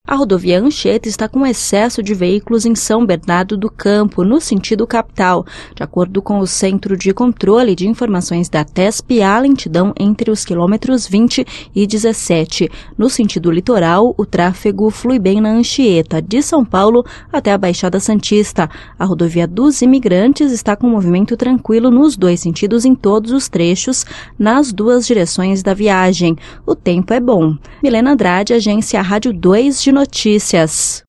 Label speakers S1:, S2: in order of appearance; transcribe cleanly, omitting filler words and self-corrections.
S1: A rodovia Anchieta está com excesso de veículos em São Bernardo do Campo, no sentido capital. De acordo com o Centro de Controle de Informações da TESP, há lentidão entre os quilômetros 20 e 17. No sentido litoral, o tráfego flui bem na Anchieta, de São Paulo até a Baixada Santista. A rodovia dos Imigrantes está com movimento tranquilo nos dois sentidos em todos os trechos, nas duas direções da viagem. O tempo é bom. Milena Andrade, Agência Rádio 2 de Notícias.